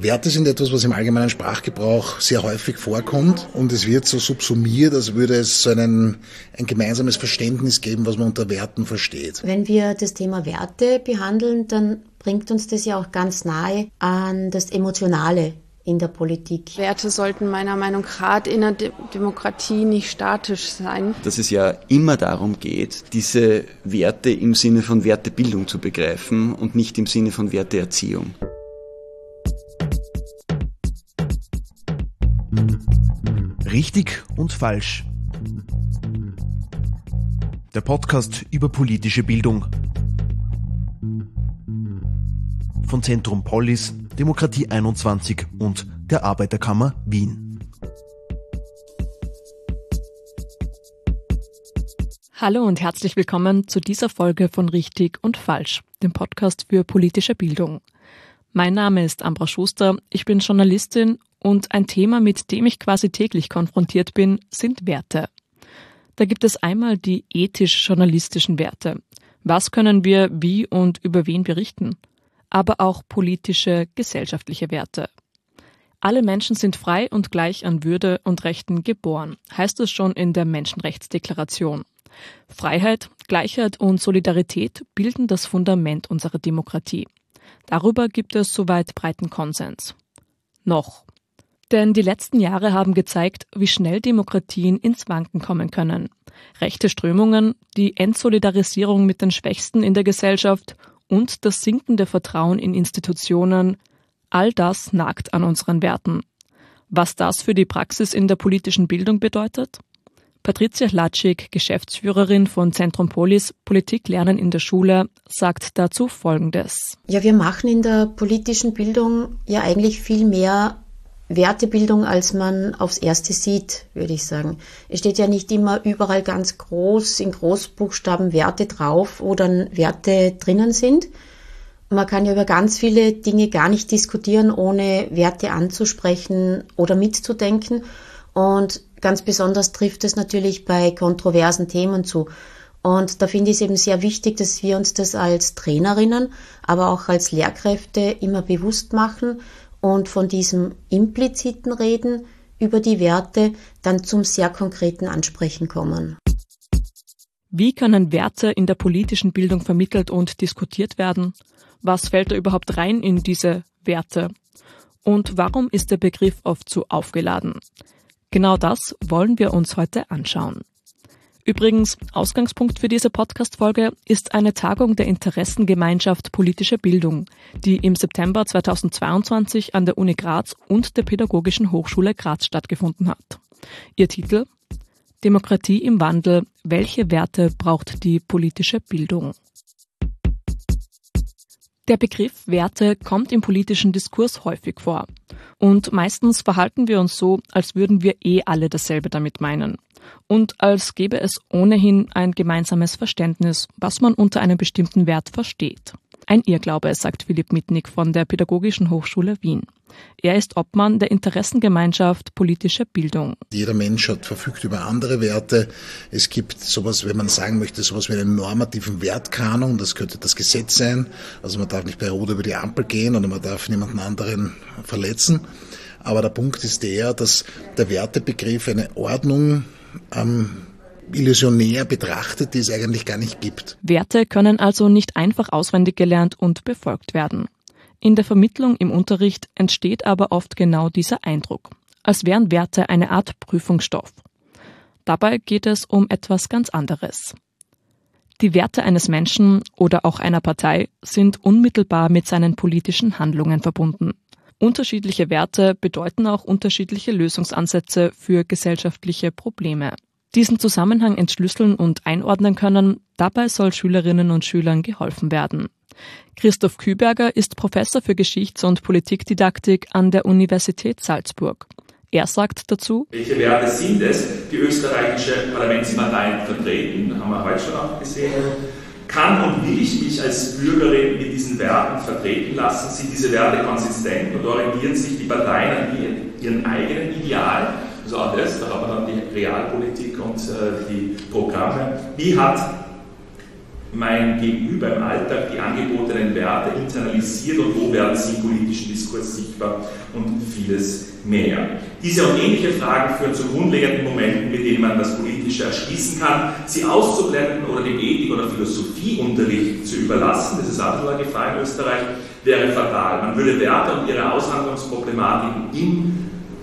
Werte sind etwas, was im allgemeinen Sprachgebrauch sehr häufig vorkommt und es wird so subsumiert, als würde es so ein gemeinsames Verständnis geben, was man unter Werten versteht. Wenn wir das Thema Werte behandeln, dann bringt uns das ja auch ganz nahe an das Emotionale in der Politik. Werte sollten meiner Meinung nach gerade in einer Demokratie nicht statisch sein. Dass es ja immer darum geht, diese Werte im Sinne von Wertebildung zu begreifen und nicht im Sinne von Werteerziehung. Richtig und falsch. Der Podcast über politische Bildung. Von Zentrum Polis, Demokratie 21 und der Arbeiterkammer Wien. Hallo und herzlich willkommen zu dieser Folge von Richtig und Falsch, dem Podcast für politische Bildung. Mein Name ist Ambra Schuster, ich bin Journalistin und ein Thema, mit dem ich quasi täglich konfrontiert bin, sind Werte. Da gibt es einmal die ethisch-journalistischen Werte. Was können wir wie und über wen berichten? Aber auch politische, gesellschaftliche Werte. Alle Menschen sind frei und gleich an Würde und Rechten geboren, heißt es schon in der Menschenrechtsdeklaration. Freiheit, Gleichheit und Solidarität bilden das Fundament unserer Demokratie. Darüber gibt es soweit breiten Konsens. Noch. Denn die letzten Jahre haben gezeigt, wie schnell Demokratien ins Wanken kommen können. Rechte Strömungen, die Entsolidarisierung mit den Schwächsten in der Gesellschaft und das sinkende Vertrauen in Institutionen, all das nagt an unseren Werten. Was das für die Praxis in der politischen Bildung bedeutet? Patricia Hladschik, Geschäftsführerin von Zentrum Polis, Politik lernen in der Schule, sagt dazu Folgendes. Ja, wir machen in der politischen Bildung ja eigentlich viel mehr Wertebildung, als man aufs Erste sieht, würde ich sagen. Es steht ja nicht immer überall ganz groß in Großbuchstaben Werte drauf, wo dann Werte drinnen sind. Man kann ja über ganz viele Dinge gar nicht diskutieren, ohne Werte anzusprechen oder mitzudenken. Und ganz besonders trifft es natürlich bei kontroversen Themen zu. Und da finde ich es eben sehr wichtig, dass wir uns das als Trainerinnen, aber auch als Lehrkräfte immer bewusst machen und von diesem impliziten Reden über die Werte dann zum sehr konkreten Ansprechen kommen. Wie können Werte in der politischen Bildung vermittelt und diskutiert werden? Was fällt da überhaupt rein in diese Werte? Und warum ist der Begriff oft so aufgeladen? Genau das wollen wir uns heute anschauen. Übrigens, Ausgangspunkt für diese Podcast-Folge ist eine Tagung der Interessengemeinschaft Politische Bildung, die im September 2022 an der Uni Graz und der Pädagogischen Hochschule Graz stattgefunden hat. Ihr Titel: Demokratie im Wandel. Welche Werte braucht die politische Bildung? Der Begriff Werte kommt im politischen Diskurs häufig vor. Und meistens verhalten wir uns so, als würden wir alle dasselbe damit meinen. Und als gäbe es ohnehin ein gemeinsames Verständnis, was man unter einem bestimmten Wert versteht. Ein Irrglaube, sagt Philipp Mitnick von der Pädagogischen Hochschule Wien. Er ist Obmann der Interessengemeinschaft Politische Bildung. Jeder Mensch verfügt über andere Werte. Es gibt sowas, wenn man sagen möchte, sowas wie einen normativen Wertkanon. Das könnte das Gesetz sein. Also man darf nicht bei Rot über die Ampel gehen oder man darf niemanden anderen verletzen. Aber der Punkt ist der, dass der Wertebegriff eine Ordnung illusionär betrachtet, die es eigentlich gar nicht gibt. Werte können also nicht einfach auswendig gelernt und befolgt werden. In der Vermittlung im Unterricht entsteht aber oft genau dieser Eindruck, als wären Werte eine Art Prüfungsstoff. Dabei geht es um etwas ganz anderes. Die Werte eines Menschen oder auch einer Partei sind unmittelbar mit seinen politischen Handlungen verbunden. Unterschiedliche Werte bedeuten auch unterschiedliche Lösungsansätze für gesellschaftliche Probleme. Diesen Zusammenhang entschlüsseln und einordnen können, dabei soll Schülerinnen und Schülern geholfen werden. Christoph Küberger ist Professor für Geschichts- und Politikdidaktik an der Universität Salzburg. Er sagt dazu: Welche Werte sind es, die österreichische Parlamentsparteien vertreten? Das haben wir heute schon auch gesehen. Kann und will ich mich als Bürgerin mit diesen Werten vertreten lassen? Sind diese Werte konsistent und orientieren sich die Parteien an ihren eigenen Idealen? Also auch das, da haben wir dann die Realpolitik und die Programme. Wie hat mein Gegenüber im Alltag die angebotenen Werte internalisiert und wo werden sie im politischen Diskurs sichtbar und vieles mehr. Diese und ähnliche Fragen führen zu grundlegenden Momenten, mit denen man das Politische erschließen kann. Sie auszublenden oder dem Ethik- oder Philosophieunterricht zu überlassen, das ist auch nur eine Gefahr in Österreich, wäre fatal. Man würde Werte und ihre Aushandlungsproblematiken im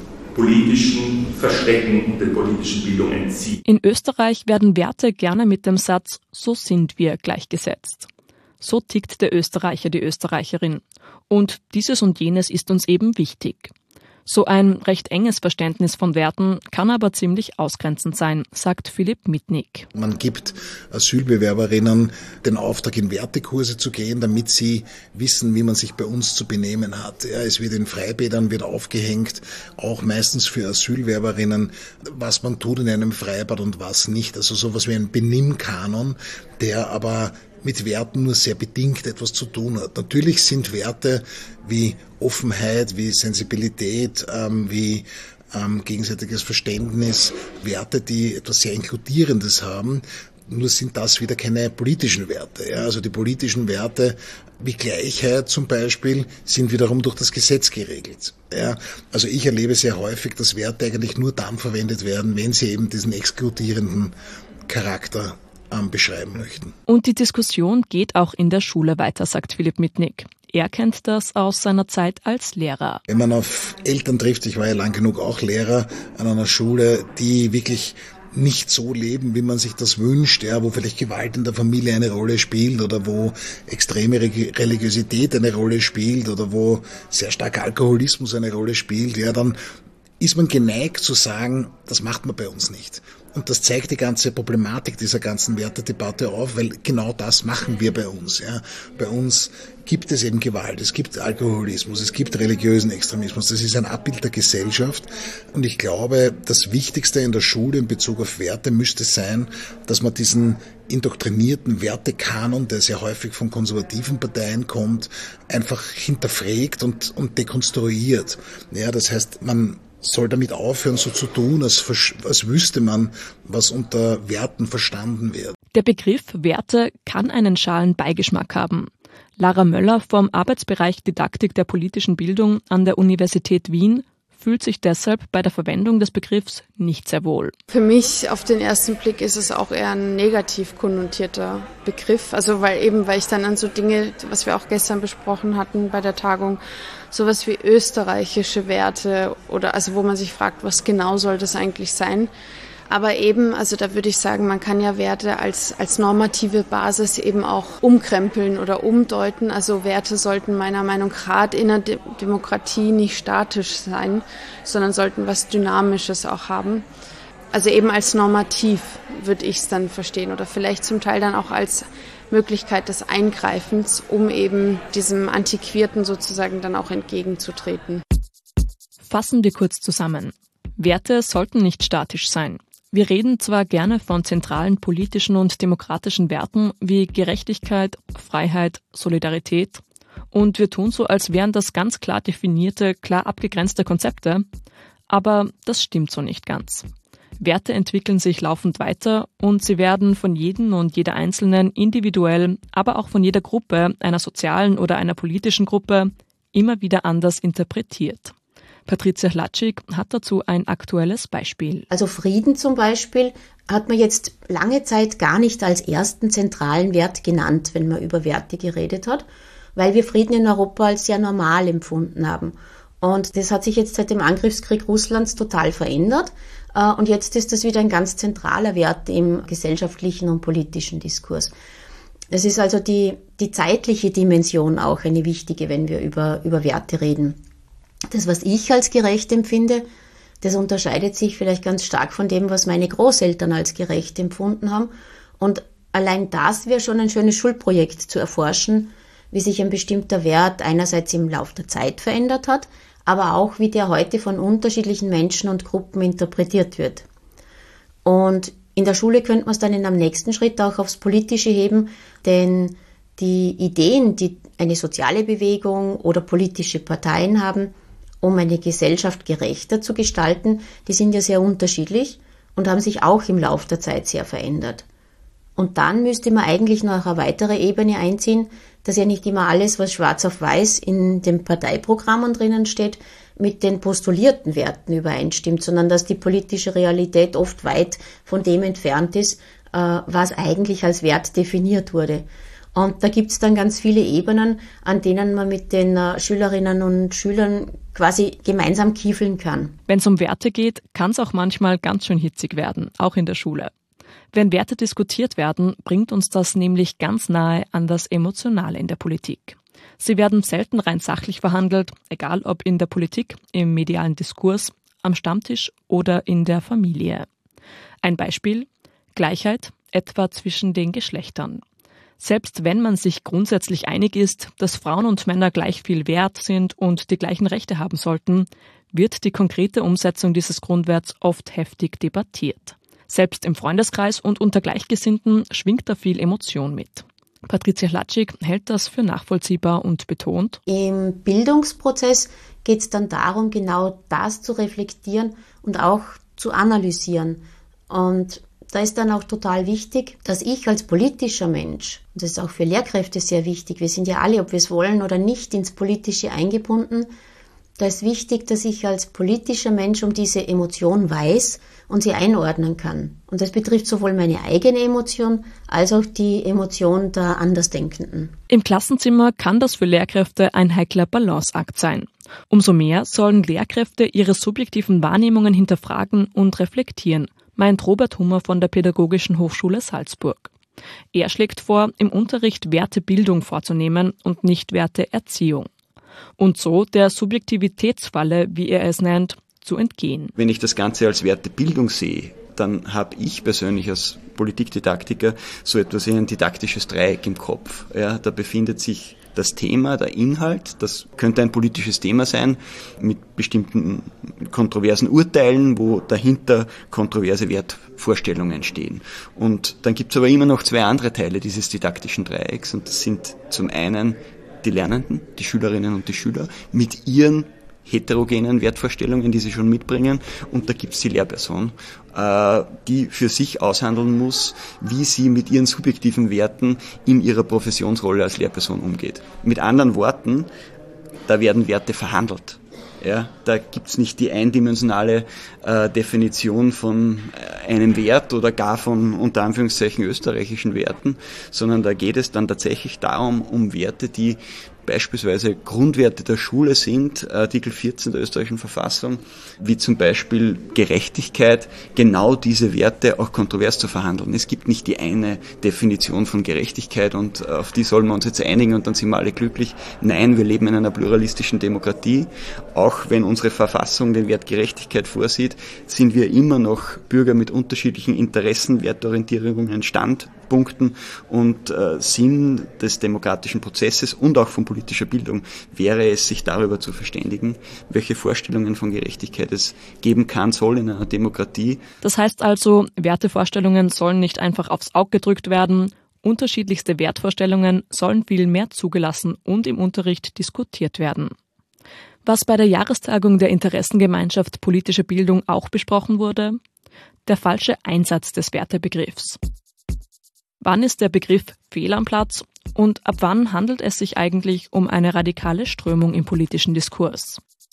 politischen Verstecken und der politischen Bildung entziehen. In Österreich werden Werte gerne mit dem Satz "so sind wir" gleichgesetzt. So tickt der Österreicher, die Österreicherin. Und dieses und jenes ist uns eben wichtig. So ein recht enges Verständnis von Werten kann aber ziemlich ausgrenzend sein, sagt Philipp Mitnick. Man gibt Asylbewerberinnen den Auftrag, in Wertekurse zu gehen, damit sie wissen, wie man sich bei uns zu benehmen hat. Ja, es wird in Freibädern aufgehängt, auch meistens für Asylbewerberinnen, was man tut in einem Freibad und was nicht. Also sowas wie ein Benimmkanon, der aber mit Werten nur sehr bedingt etwas zu tun hat. Natürlich sind Werte wie Offenheit, wie Sensibilität, wie gegenseitiges Verständnis Werte, die etwas sehr Inkludierendes haben. Nur sind das wieder keine politischen Werte. Ja? Also die politischen Werte wie Gleichheit zum Beispiel sind wiederum durch das Gesetz geregelt. Ja? Also ich erlebe sehr häufig, dass Werte eigentlich nur dann verwendet werden, wenn sie eben diesen exkludierenden Charakter beschreiben möchten. Und die Diskussion geht auch in der Schule weiter, sagt Philipp Mitnick. Er kennt das aus seiner Zeit als Lehrer. Wenn man auf Eltern trifft, ich war ja lang genug auch Lehrer an einer Schule, die wirklich nicht so leben, wie man sich das wünscht, ja, wo vielleicht Gewalt in der Familie eine Rolle spielt oder wo extreme Religiosität eine Rolle spielt oder wo sehr stark Alkoholismus eine Rolle spielt, ja, dann ist man geneigt zu sagen, das macht man bei uns nicht. Und das zeigt die ganze Problematik dieser ganzen Wertedebatte auf, weil genau das machen wir bei uns. Ja. Bei uns gibt es eben Gewalt, es gibt Alkoholismus, es gibt religiösen Extremismus. Das ist ein Abbild der Gesellschaft. Und ich glaube, das Wichtigste in der Schule in Bezug auf Werte müsste sein, dass man diesen indoktrinierten Wertekanon, der sehr häufig von konservativen Parteien kommt, einfach hinterfragt und dekonstruiert. Ja, das heißt, man soll damit aufhören, so zu tun, als wüsste man, was unter Werten verstanden wird. Der Begriff Werte kann einen schalen Beigeschmack haben. Lara Möller vom Arbeitsbereich Didaktik der politischen Bildung an der Universität Wien fühlt sich deshalb bei der Verwendung des Begriffs nicht sehr wohl. Für mich auf den ersten Blick ist es auch eher ein negativ konnotierter Begriff. Also weil ich dann an so Dinge, was wir auch gestern besprochen hatten bei der Tagung, sowas wie österreichische Werte oder also wo man sich fragt, was genau soll das eigentlich sein? Aber eben, also da würde ich sagen, man kann ja Werte als normative Basis eben auch umkrempeln oder umdeuten. Also Werte sollten meiner Meinung nach gerade in einer Demokratie nicht statisch sein, sondern sollten was Dynamisches auch haben. Also eben als normativ würde ich es dann verstehen oder vielleicht zum Teil dann auch als Möglichkeit des Eingreifens, um eben diesem Antiquierten sozusagen dann auch entgegenzutreten. Fassen wir kurz zusammen. Werte sollten nicht statisch sein. Wir reden zwar gerne von zentralen politischen und demokratischen Werten wie Gerechtigkeit, Freiheit, Solidarität und wir tun so, als wären das ganz klar definierte, klar abgegrenzte Konzepte, aber das stimmt so nicht ganz. Werte entwickeln sich laufend weiter und sie werden von jedem und jeder Einzelnen individuell, aber auch von jeder Gruppe, einer sozialen oder einer politischen Gruppe, immer wieder anders interpretiert. Patricia Hlatschik hat dazu ein aktuelles Beispiel. Also Frieden zum Beispiel hat man jetzt lange Zeit gar nicht als ersten zentralen Wert genannt, wenn man über Werte geredet hat, weil wir Frieden in Europa als sehr normal empfunden haben. Und das hat sich jetzt seit dem Angriffskrieg Russlands total verändert. Und jetzt ist das wieder ein ganz zentraler Wert im gesellschaftlichen und politischen Diskurs. Das ist also die zeitliche Dimension auch eine wichtige, wenn wir über Werte reden. Das, was ich als gerecht empfinde, das unterscheidet sich vielleicht ganz stark von dem, was meine Großeltern als gerecht empfunden haben. Und allein das wäre schon ein schönes Schulprojekt zu erforschen, wie sich ein bestimmter Wert einerseits im Laufe der Zeit verändert hat, aber auch wie der heute von unterschiedlichen Menschen und Gruppen interpretiert wird. Und in der Schule könnte man es dann in einem nächsten Schritt auch aufs Politische heben, denn die Ideen, die eine soziale Bewegung oder politische Parteien haben, um eine Gesellschaft gerechter zu gestalten, die sind ja sehr unterschiedlich und haben sich auch im Laufe der Zeit sehr verändert. Und dann müsste man eigentlich noch eine weitere Ebene einziehen, dass ja nicht immer alles, was schwarz auf weiß in den Parteiprogrammen drinnen steht, mit den postulierten Werten übereinstimmt, sondern dass die politische Realität oft weit von dem entfernt ist, was eigentlich als Wert definiert wurde. Und da gibt es dann ganz viele Ebenen, an denen man mit den Schülerinnen und Schülern quasi gemeinsam kiefeln kann. Wenn es um Werte geht, kann es auch manchmal ganz schön hitzig werden, auch in der Schule. Wenn Werte diskutiert werden, bringt uns das nämlich ganz nahe an das Emotionale in der Politik. Sie werden selten rein sachlich verhandelt, egal ob in der Politik, im medialen Diskurs, am Stammtisch oder in der Familie. Ein Beispiel: Gleichheit, etwa zwischen den Geschlechtern. Selbst wenn man sich grundsätzlich einig ist, dass Frauen und Männer gleich viel wert sind und die gleichen Rechte haben sollten, wird die konkrete Umsetzung dieses Grundwerts oft heftig debattiert. Selbst im Freundeskreis und unter Gleichgesinnten schwingt da viel Emotion mit. Patricia Hladschik hält das für nachvollziehbar und betont: Im Bildungsprozess geht es dann darum, genau das zu reflektieren und auch zu analysieren. Und da ist dann auch total wichtig, dass ich als politischer Mensch, und das ist auch für Lehrkräfte sehr wichtig, wir sind ja alle, ob wir es wollen oder nicht, ins Politische eingebunden, da ist wichtig, dass ich als politischer Mensch um diese Emotion weiß und sie einordnen kann. Und das betrifft sowohl meine eigene Emotion als auch die Emotion der Andersdenkenden. Im Klassenzimmer kann das für Lehrkräfte ein heikler Balanceakt sein. Umso mehr sollen Lehrkräfte ihre subjektiven Wahrnehmungen hinterfragen und reflektieren, meint Robert Hummer von der Pädagogischen Hochschule Salzburg. Er schlägt vor, im Unterricht Wertebildung vorzunehmen und nicht Werteerziehung. Und so der Subjektivitätsfalle, wie er es nennt, zu entgehen. Wenn ich das Ganze als Wertebildung sehe, dann habe ich persönlich als Politikdidaktiker so etwas wie ein didaktisches Dreieck im Kopf. Ja, da befindet sich das Thema, der Inhalt, das könnte ein politisches Thema sein mit bestimmten kontroversen Urteilen, wo dahinter kontroverse Wertvorstellungen stehen. Und dann gibt es aber immer noch zwei andere Teile dieses didaktischen Dreiecks, und das sind zum einen die Lernenden, die Schülerinnen und die Schüler mit ihren heterogenen Wertvorstellungen, die sie schon mitbringen, und da gibt es die Lehrperson, die für sich aushandeln muss, wie sie mit ihren subjektiven Werten in ihrer Professionsrolle als Lehrperson umgeht. Mit anderen Worten, da werden Werte verhandelt. Ja, da gibt's nicht die eindimensionale Definition von einem Wert oder gar von unter Anführungszeichen österreichischen Werten, sondern da geht es dann tatsächlich darum, um Werte, die beispielsweise Grundwerte der Schule sind, Artikel 14 der österreichischen Verfassung, wie zum Beispiel Gerechtigkeit, genau diese Werte auch kontrovers zu verhandeln. Es gibt nicht die eine Definition von Gerechtigkeit und auf die sollen wir uns jetzt einigen und dann sind wir alle glücklich. Nein, wir leben in einer pluralistischen Demokratie. Auch wenn unsere Verfassung den Wert Gerechtigkeit vorsieht, sind wir immer noch Bürger mit unterschiedlichen Interessen, Wertorientierungen, Standpunkten, und Sinn des demokratischen Prozesses und auch von politischer Bildung wäre es, sich darüber zu verständigen, welche Vorstellungen von Gerechtigkeit es geben kann, soll in einer Demokratie. Das heißt also, Wertevorstellungen sollen nicht einfach aufs Auge gedrückt werden, unterschiedlichste Wertvorstellungen sollen viel mehr zugelassen und im Unterricht diskutiert werden. Was bei der Jahrestagung der Interessengemeinschaft Politische Bildung auch besprochen wurde: der falsche Einsatz des Wertebegriffs. Wann ist der Begriff fehl am Platz und ab wann handelt es sich eigentlich um eine radikale Strömung im politischen Diskurs?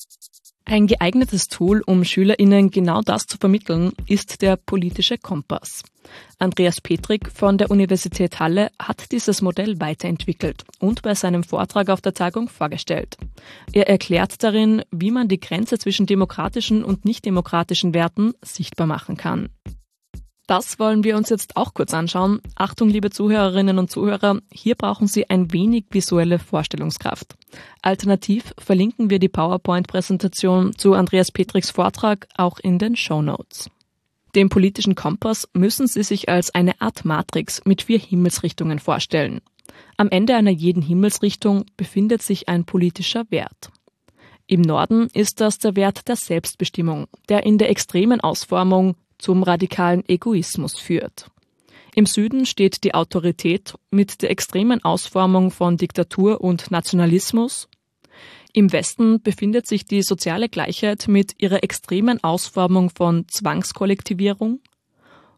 Ein geeignetes Tool, um SchülerInnen genau das zu vermitteln, ist der politische Kompass. Andreas Petrik von der Universität Halle hat dieses Modell weiterentwickelt und bei seinem Vortrag auf der Tagung vorgestellt. Er erklärt darin, wie man die Grenze zwischen demokratischen und nichtdemokratischen Werten sichtbar machen kann. Das wollen wir uns jetzt auch kurz anschauen. Achtung, liebe Zuhörerinnen und Zuhörer, hier brauchen Sie ein wenig visuelle Vorstellungskraft. Alternativ verlinken wir die PowerPoint-Präsentation zu Andreas Petriks Vortrag auch in den Shownotes. Den politischen Kompass müssen Sie sich als eine Art Matrix mit 4 Himmelsrichtungen vorstellen. Am Ende einer jeden Himmelsrichtung befindet sich ein politischer Wert. Im Norden ist das der Wert der Selbstbestimmung, der in der extremen Ausformung zum radikalen Egoismus führt. Im Süden steht die Autorität mit der extremen Ausformung von Diktatur und Nationalismus. Im Westen befindet sich die soziale Gleichheit mit ihrer extremen Ausformung von Zwangskollektivierung.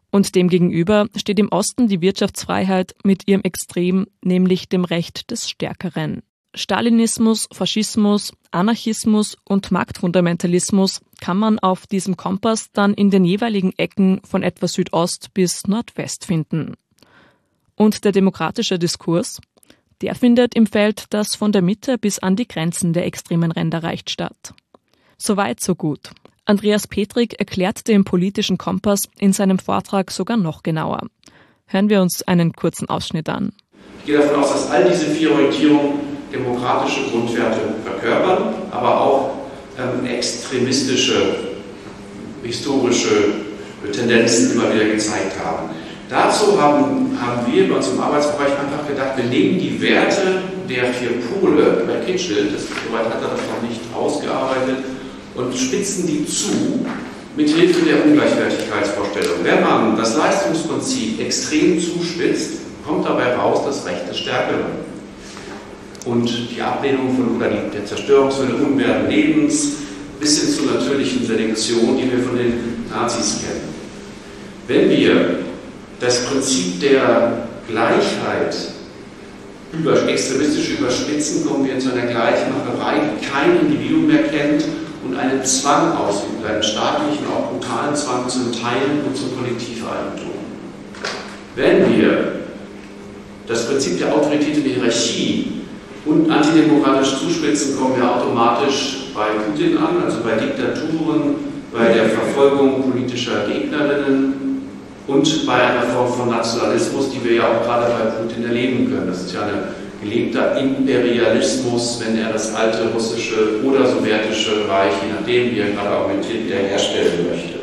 Und demgegenüber steht im Osten die Wirtschaftsfreiheit mit ihrem Extrem, nämlich dem Recht des Stärkeren. Stalinismus, Faschismus, Anarchismus und Marktfundamentalismus kann man auf diesem Kompass dann in den jeweiligen Ecken von etwa Südost bis Nordwest finden. Und der demokratische Diskurs, der findet im Feld, das von der Mitte bis an die Grenzen der extremen Ränder reicht, statt. Soweit, so gut. Andreas Petrik erklärt den politischen Kompass in seinem Vortrag sogar noch genauer. Hören wir uns einen kurzen Ausschnitt an. Ich gehe davon aus, dass all diese 4 Orientierungen demokratische Grundwerte verkörpern, aber auch extremistische, historische Tendenzen immer wieder gezeigt haben. Dazu haben wir bei uns im Arbeitsbereich einfach gedacht, wir nehmen die Werte der 4 Pole bei Kitschel, soweit hat er das noch nicht ausgearbeitet, und spitzen die zu mit Hilfe der Ungleichwertigkeitsvorstellung. Wenn man das Leistungsprinzip extrem zuspitzt, kommt dabei raus das Recht des Stärkeren und die Ablehnung von oder der Zerstörungswille unwerten Lebens bis hin zur natürlichen Selektion, die wir von den Nazis kennen. Wenn wir das Prinzip der Gleichheit extremistisch überspitzen, kommen wir zu einer Gleichmacherei, die kein Individuum mehr kennt und einen Zwang ausübt, einen staatlichen, auch brutalen Zwang zum Teilen und zum Kollektiveigentum. Wenn wir das Prinzip der Autorität und der Hierarchie und antidemokratisch zuspitzen, kommen wir automatisch bei Putin an, also bei Diktaturen, bei der Verfolgung politischer Gegnerinnen und bei einer Form von Nationalismus, die wir ja auch gerade bei Putin erleben können. Das ist ja ein gelebter Imperialismus, wenn er das alte russische oder sowjetische Reich, je nachdem wie er gerade argumentiert, wieder herstellen möchte.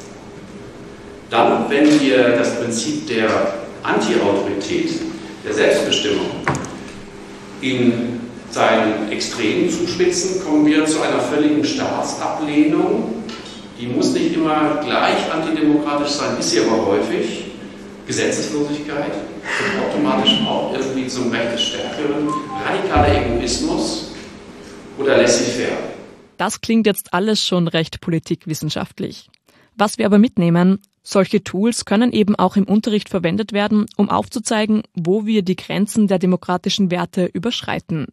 Dann, wenn wir das Prinzip der Anti-Autorität, der Selbstbestimmung in seinen Extremen zuspitzen, kommen wir zu einer völligen Staatsablehnung. Die muss nicht immer gleich antidemokratisch sein, ist sie aber häufig. Gesetzeslosigkeit und automatisch auch irgendwie zum Recht des Stärkeren, radikaler Egoismus oder laissez-faire. Das klingt jetzt alles schon recht politikwissenschaftlich. Was wir aber mitnehmen, solche Tools können eben auch im Unterricht verwendet werden, um aufzuzeigen, wo wir die Grenzen der demokratischen Werte überschreiten.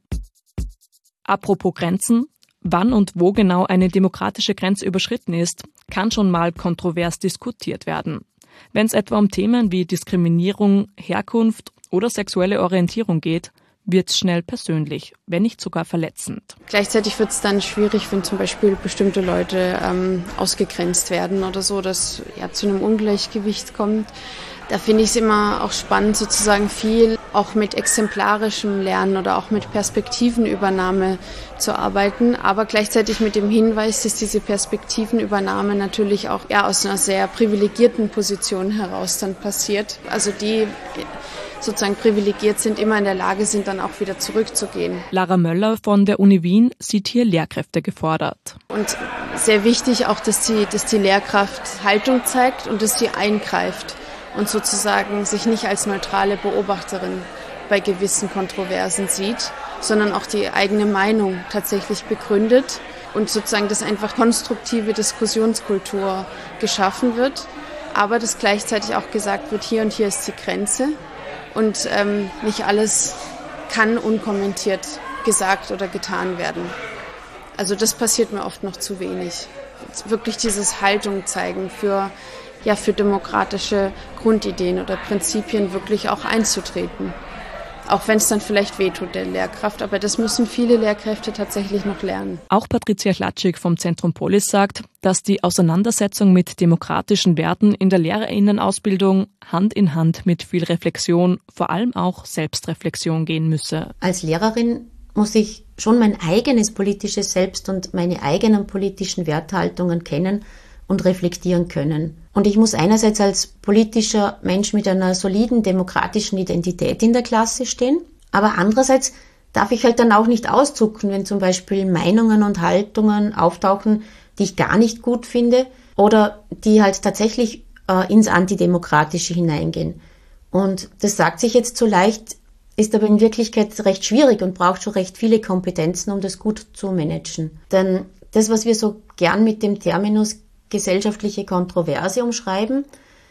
Apropos Grenzen, wann und wo genau eine demokratische Grenze überschritten ist, kann schon mal kontrovers diskutiert werden. Wenn es etwa um Themen wie Diskriminierung, Herkunft oder sexuelle Orientierung geht, wird es schnell persönlich, wenn nicht sogar verletzend. Gleichzeitig wird es dann schwierig, wenn zum Beispiel bestimmte Leute ausgegrenzt werden oder so, dass zu einem Ungleichgewicht kommt. Da finde ich es immer auch spannend, sozusagen viel auch mit exemplarischem Lernen oder auch mit Perspektivenübernahme zu arbeiten, aber gleichzeitig mit dem Hinweis, dass diese Perspektivenübernahme natürlich auch aus einer sehr privilegierten Position heraus dann passiert. Also die sozusagen privilegiert sind, immer in der Lage sind, dann auch wieder zurückzugehen. Lara Möller von der Uni Wien sieht hier Lehrkräfte gefordert. Und sehr wichtig auch, dass die Lehrkraft Haltung zeigt und dass sie eingreift und sozusagen sich nicht als neutrale Beobachterin bei gewissen Kontroversen sieht, sondern auch die eigene Meinung tatsächlich begründet und sozusagen, dass einfach konstruktive Diskussionskultur geschaffen wird, aber dass gleichzeitig auch gesagt wird, hier und hier ist die Grenze und nicht alles kann unkommentiert gesagt oder getan werden. Also das passiert mir oft noch zu wenig. Wirklich dieses Haltung zeigen für demokratische Grundideen oder Prinzipien wirklich auch einzutreten. Auch wenn es dann vielleicht wehtut der Lehrkraft, aber das müssen viele Lehrkräfte tatsächlich noch lernen. Auch Patricia Hlatschik vom Zentrum Polis sagt, dass die Auseinandersetzung mit demokratischen Werten in der LehrerInnenausbildung Hand in Hand mit viel Reflexion, vor allem auch Selbstreflexion gehen müsse. Als Lehrerin muss ich schon mein eigenes politisches Selbst und meine eigenen politischen Werthaltungen kennen und reflektieren können. Und ich muss einerseits als politischer Mensch mit einer soliden demokratischen Identität in der Klasse stehen, aber andererseits darf ich halt dann auch nicht auszucken, wenn zum Beispiel Meinungen und Haltungen auftauchen, die ich gar nicht gut finde oder die halt tatsächlich ins Antidemokratische hineingehen. Und das sagt sich jetzt so leicht, ist aber in Wirklichkeit recht schwierig und braucht schon recht viele Kompetenzen, um das gut zu managen. Denn das, was wir so gern mit dem Terminus gesellschaftliche Kontroverse umschreiben,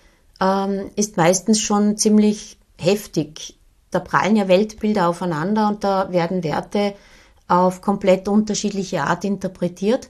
ist meistens schon ziemlich heftig. Da prallen ja Weltbilder aufeinander und da werden Werte auf komplett unterschiedliche Art interpretiert.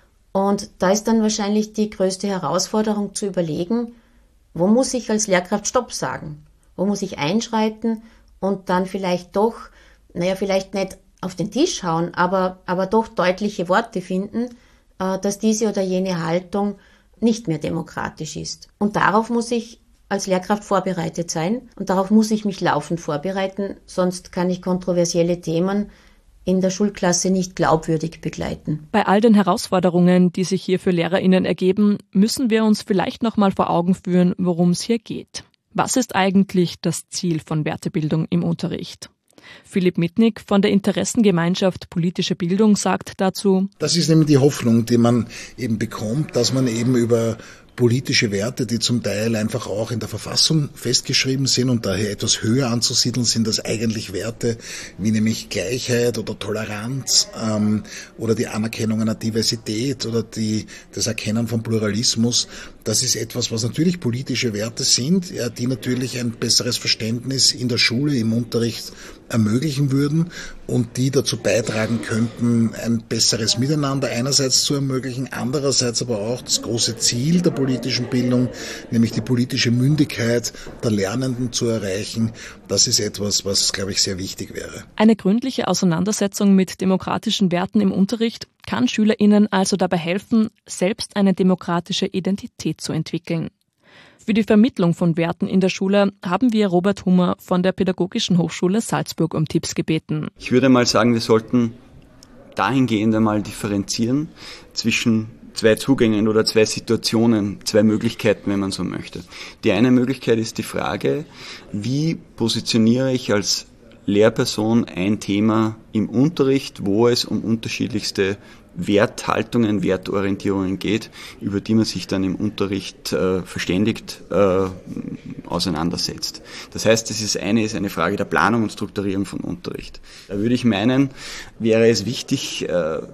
Und da ist dann wahrscheinlich die größte Herausforderung zu überlegen, wo muss ich als Lehrkraft Stopp sagen? Wo muss ich einschreiten und dann vielleicht doch, vielleicht nicht auf den Tisch hauen, aber doch deutliche Worte finden, dass diese oder jene Haltung nicht mehr demokratisch ist. Und darauf muss ich als Lehrkraft vorbereitet sein und darauf muss ich mich laufend vorbereiten, sonst kann ich kontroversielle Themen in der Schulklasse nicht glaubwürdig begleiten. Bei all den Herausforderungen, die sich hier für LehrerInnen ergeben, müssen wir uns vielleicht noch mal vor Augen führen, worum es hier geht. Was ist eigentlich das Ziel von Wertebildung im Unterricht? Philipp Mitnick von der Interessengemeinschaft Politische Bildung sagt dazu: Das ist eben die Hoffnung, die man eben bekommt, dass man eben über politische Werte, die zum Teil einfach auch in der Verfassung festgeschrieben sind und daher etwas höher anzusiedeln sind als eigentlich Werte wie nämlich Gleichheit oder Toleranz oder die Anerkennung einer Diversität oder das Erkennen von Pluralismus. Das ist etwas, was natürlich politische Werte sind, die natürlich ein besseres Verständnis in der Schule, im Unterricht ermöglichen würden und die dazu beitragen könnten, ein besseres Miteinander einerseits zu ermöglichen, andererseits aber auch das große Ziel der politischen Bildung, nämlich die politische Mündigkeit der Lernenden zu erreichen. Das ist etwas, was, glaube ich, sehr wichtig wäre. Eine gründliche Auseinandersetzung mit demokratischen Werten im Unterricht kann SchülerInnen also dabei helfen, selbst eine demokratische Identität zu entwickeln. Für die Vermittlung von Werten in der Schule haben wir Robert Hummer von der Pädagogischen Hochschule Salzburg um Tipps gebeten. Ich würde mal sagen, wir sollten dahingehend einmal differenzieren zwischen zwei Zugängen oder zwei Situationen, zwei Möglichkeiten, wenn man so möchte. Die eine Möglichkeit ist die Frage, wie positioniere ich als Lehrperson ein Thema im Unterricht, wo es um unterschiedlichste Werthaltungen, Wertorientierungen geht, über die man sich dann im Unterricht verständigt auseinandersetzt. Das heißt, das ist eine Frage der Planung und Strukturierung von Unterricht. Da würde ich meinen, wäre es wichtig,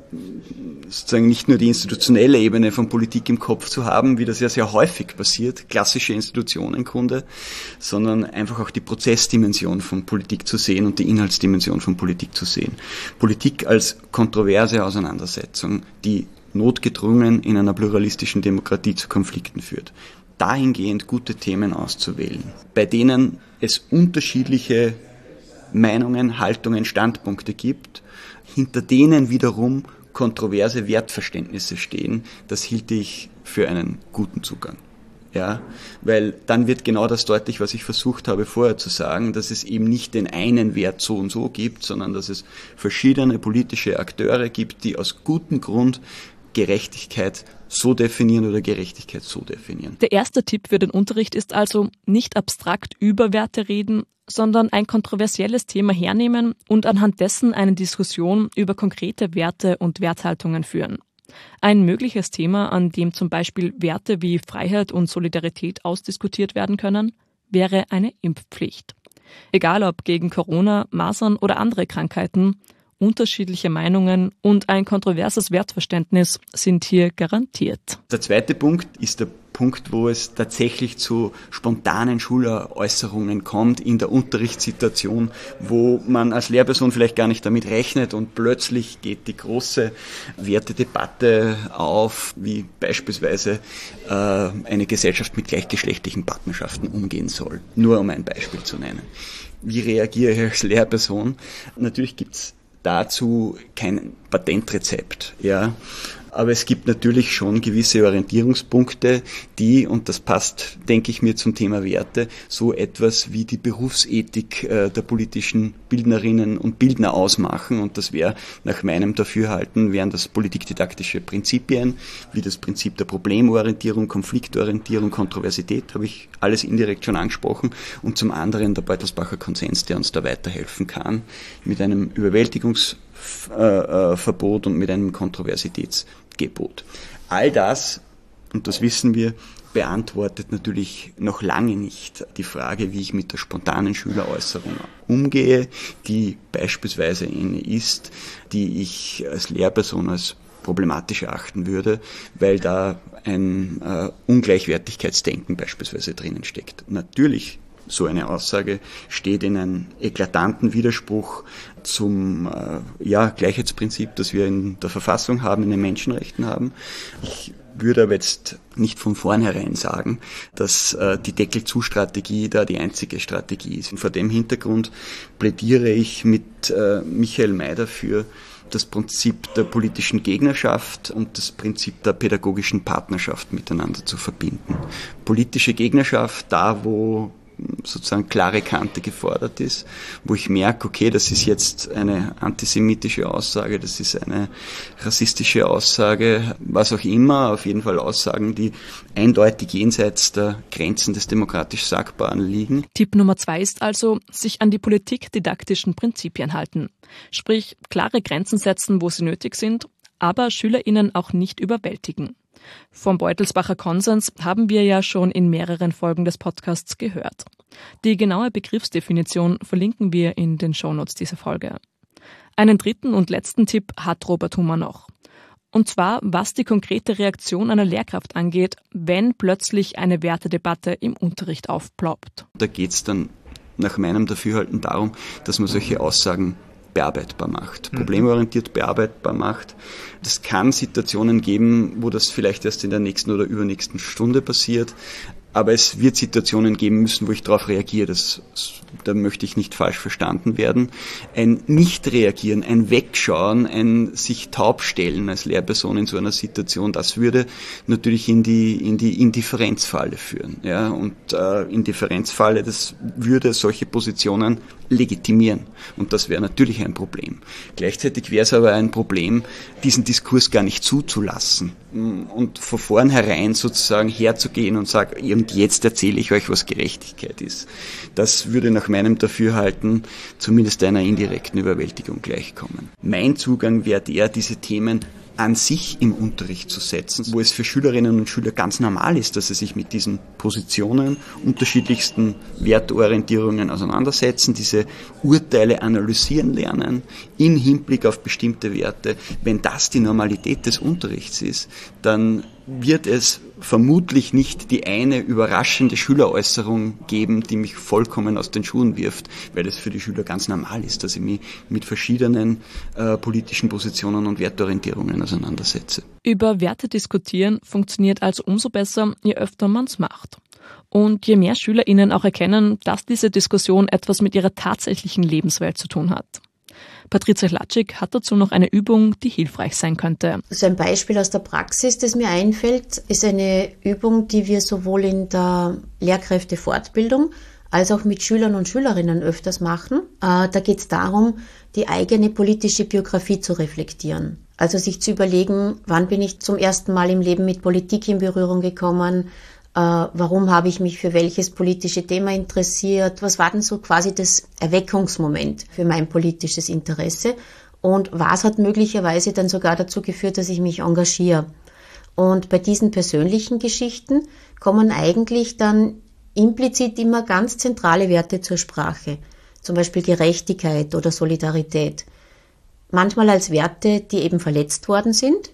sozusagen nicht nur die institutionelle Ebene von Politik im Kopf zu haben, wie das ja sehr häufig passiert, klassische Institutionenkunde, sondern einfach auch die Prozessdimension von Politik zu sehen und die Inhaltsdimension von Politik zu sehen. Politik als kontroverse Auseinandersetzung, die notgedrungen in einer pluralistischen Demokratie zu Konflikten führt. Dahingehend gute Themen auszuwählen, bei denen es unterschiedliche Meinungen, Haltungen, Standpunkte gibt, hinter denen wiederum kontroverse Wertverständnisse stehen, das hielte ich für einen guten Zugang. Ja, weil dann wird genau das deutlich, was ich versucht habe vorher zu sagen, dass es eben nicht den einen Wert so und so gibt, sondern dass es verschiedene politische Akteure gibt, die aus gutem Grund Gerechtigkeit so definieren oder Gerechtigkeit so definieren. Der erste Tipp für den Unterricht ist also, nicht abstrakt über Werte reden, sondern ein kontroversielles Thema hernehmen und anhand dessen eine Diskussion über konkrete Werte und Werthaltungen führen. Ein mögliches Thema, an dem zum Beispiel Werte wie Freiheit und Solidarität ausdiskutiert werden können, wäre eine Impfpflicht. Egal ob gegen Corona, Masern oder andere Krankheiten, unterschiedliche Meinungen und ein kontroverses Wertverständnis sind hier garantiert. Der zweite Punkt ist der Punkt, wo es tatsächlich zu spontanen Schuläußerungen kommt in der Unterrichtssituation, wo man als Lehrperson vielleicht gar nicht damit rechnet und plötzlich geht die große Wertedebatte auf, wie beispielsweise eine Gesellschaft mit gleichgeschlechtlichen Partnerschaften umgehen soll. Nur um ein Beispiel zu nennen. Wie reagiere ich als Lehrperson? Natürlich gibt's dazu kein Patentrezept, ja. Aber es gibt natürlich schon gewisse Orientierungspunkte, die, und das passt, denke ich mir, zum Thema Werte, so etwas wie die Berufsethik der politischen Bildnerinnen und Bildner ausmachen. Und das wäre nach meinem Dafürhalten, wären das politikdidaktische Prinzipien, wie das Prinzip der Problemorientierung, Konfliktorientierung, Kontroversität, habe ich alles indirekt schon angesprochen. Und zum anderen der Beutelsbacher Konsens, der uns da weiterhelfen kann, mit einem Überwältigungsverbot und mit einem Kontroversitätsgebot. All das, und das wissen wir, beantwortet natürlich noch lange nicht die Frage, wie ich mit der spontanen Schüleräußerung umgehe, die beispielsweise eine ist, die ich als Lehrperson, als problematisch erachten würde, weil da ein Ungleichwertigkeitsdenken beispielsweise drinnen steckt. Natürlich, so eine Aussage steht in einem eklatanten Widerspruch zum Gleichheitsprinzip, das wir in der Verfassung haben, in den Menschenrechten haben. Ich würde aber jetzt nicht von vornherein sagen, dass die Deckel-zu-Strategie da die einzige Strategie ist. Und vor dem Hintergrund plädiere ich mit Michael May dafür, das Prinzip der politischen Gegnerschaft und das Prinzip der pädagogischen Partnerschaft miteinander zu verbinden. Politische Gegnerschaft, da wo sozusagen klare Kante gefordert ist, wo ich merke, okay, das ist jetzt eine antisemitische Aussage, das ist eine rassistische Aussage, was auch immer, auf jeden Fall Aussagen, die eindeutig jenseits der Grenzen des demokratisch Sagbaren liegen. Tipp Nummer 2 ist also, sich an die politikdidaktischen Prinzipien halten. Sprich, klare Grenzen setzen, wo sie nötig sind, aber SchülerInnen auch nicht überwältigen. Vom Beutelsbacher Konsens haben wir ja schon in mehreren Folgen des Podcasts gehört. Die genaue Begriffsdefinition verlinken wir in den Shownotes dieser Folge. Einen dritten und letzten Tipp hat Robert Hummer noch. Und zwar, was die konkrete Reaktion einer Lehrkraft angeht, wenn plötzlich eine Wertedebatte im Unterricht aufploppt. Da geht es dann nach meinem Dafürhalten darum, dass man solche Aussagen bearbeitbar macht, problemorientiert bearbeitbar macht. Es kann Situationen geben, wo das vielleicht erst in der nächsten oder übernächsten Stunde passiert, aber es wird Situationen geben müssen, wo ich darauf reagiere. Da möchte ich nicht falsch verstanden werden. Ein Nicht-Reagieren, ein Wegschauen, ein sich taubstellen als Lehrperson in so einer Situation, das würde natürlich in die Indifferenzfalle führen. Ja? Und Indifferenzfalle, das würde solche Positionen legitimieren. Und das wäre natürlich ein Problem. Gleichzeitig wäre es aber ein Problem, diesen Diskurs gar nicht zuzulassen und von vornherein sozusagen herzugehen und sagen, und jetzt erzähle ich euch, was Gerechtigkeit ist. Das würde nach meinem Dafürhalten zumindest einer indirekten Überwältigung gleichkommen. Mein Zugang wäre der, diese Themen an sich im Unterricht zu setzen, wo es für Schülerinnen und Schüler ganz normal ist, dass sie sich mit diesen Positionen, unterschiedlichsten Wertorientierungen auseinandersetzen, diese Urteile analysieren lernen, im Hinblick auf bestimmte Werte. Wenn das die Normalität des Unterrichts ist, dann wird es vermutlich nicht die eine überraschende Schüleräußerung geben, die mich vollkommen aus den Schuhen wirft, weil es für die Schüler ganz normal ist, dass ich mich mit verschiedenen politischen Positionen und Wertorientierungen auseinandersetze. Über Werte diskutieren funktioniert also umso besser, je öfter man es macht. Und je mehr SchülerInnen auch erkennen, dass diese Diskussion etwas mit ihrer tatsächlichen Lebenswelt zu tun hat. Patricia Hlatschik hat dazu noch eine Übung, die hilfreich sein könnte. So ein Beispiel aus der Praxis, das mir einfällt, ist eine Übung, die wir sowohl in der Lehrkräftefortbildung als auch mit Schülern und Schülerinnen öfters machen. Da geht es darum, die eigene politische Biografie zu reflektieren. Also sich zu überlegen, wann bin ich zum ersten Mal im Leben mit Politik in Berührung gekommen, warum habe ich mich für welches politische Thema interessiert, was war denn so quasi das Erweckungsmoment für mein politisches Interesse und was hat möglicherweise dann sogar dazu geführt, dass ich mich engagiere. Und bei diesen persönlichen Geschichten kommen eigentlich dann implizit immer ganz zentrale Werte zur Sprache, zum Beispiel Gerechtigkeit oder Solidarität. Manchmal als Werte, die eben verletzt worden sind.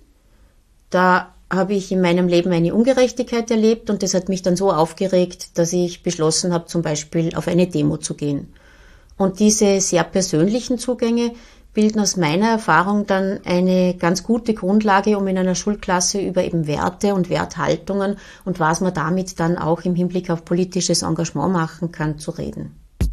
Da habe ich in meinem Leben eine Ungerechtigkeit erlebt und das hat mich dann so aufgeregt, dass ich beschlossen habe, zum Beispiel auf eine Demo zu gehen. Und diese sehr persönlichen Zugänge bilden aus meiner Erfahrung dann eine ganz gute Grundlage, um in einer Schulklasse über eben Werte und Werthaltungen und was man damit dann auch im Hinblick auf politisches Engagement machen kann, zu reden.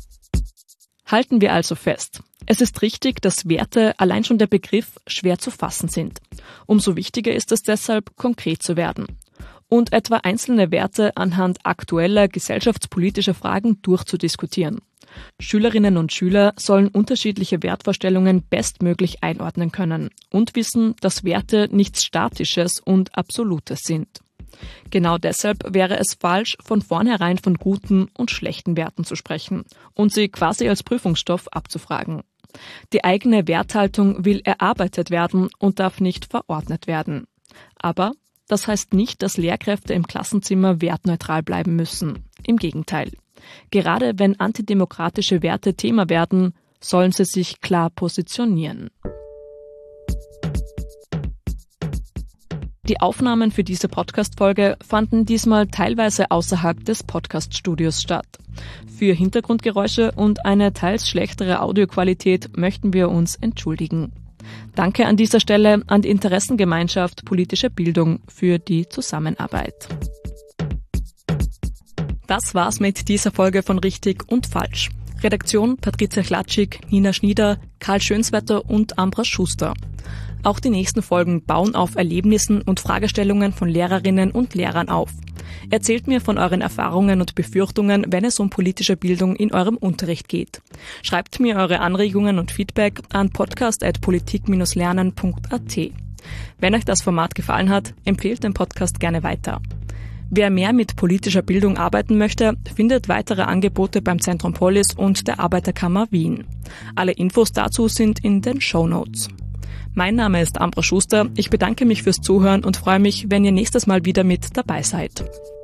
Halten wir also fest. Es ist richtig, dass Werte, allein schon der Begriff, schwer zu fassen sind. Umso wichtiger ist es deshalb, konkret zu werden und etwa einzelne Werte anhand aktueller gesellschaftspolitischer Fragen durchzudiskutieren. Schülerinnen und Schüler sollen unterschiedliche Wertvorstellungen bestmöglich einordnen können und wissen, dass Werte nichts Statisches und Absolutes sind. Genau deshalb wäre es falsch, von vornherein von guten und schlechten Werten zu sprechen und sie quasi als Prüfungsstoff abzufragen. Die eigene Werthaltung will erarbeitet werden und darf nicht verordnet werden. Aber das heißt nicht, dass Lehrkräfte im Klassenzimmer wertneutral bleiben müssen. Im Gegenteil. Gerade wenn antidemokratische Werte Thema werden, sollen sie sich klar positionieren. Die Aufnahmen für diese Podcast-Folge fanden diesmal teilweise außerhalb des Podcast-Studios statt. Für Hintergrundgeräusche und eine teils schlechtere Audioqualität möchten wir uns entschuldigen. Danke an dieser Stelle an die Interessengemeinschaft Politische Bildung für die Zusammenarbeit. Das war's mit dieser Folge von Richtig und Falsch. Redaktion Patricia Klatschik, Nina Schnieder, Karl Schönswetter und Ambra Schuster. Auch die nächsten Folgen bauen auf Erlebnissen und Fragestellungen von Lehrerinnen und Lehrern auf. Erzählt mir von euren Erfahrungen und Befürchtungen, wenn es um politische Bildung in eurem Unterricht geht. Schreibt mir eure Anregungen und Feedback an podcast@politik-lernen.at. Wenn euch das Format gefallen hat, empfehlt den Podcast gerne weiter. Wer mehr mit politischer Bildung arbeiten möchte, findet weitere Angebote beim Zentrum Polis und der Arbeiterkammer Wien. Alle Infos dazu sind in den Shownotes. Mein Name ist Ambra Schuster. Ich bedanke mich fürs Zuhören und freue mich, wenn ihr nächstes Mal wieder mit dabei seid.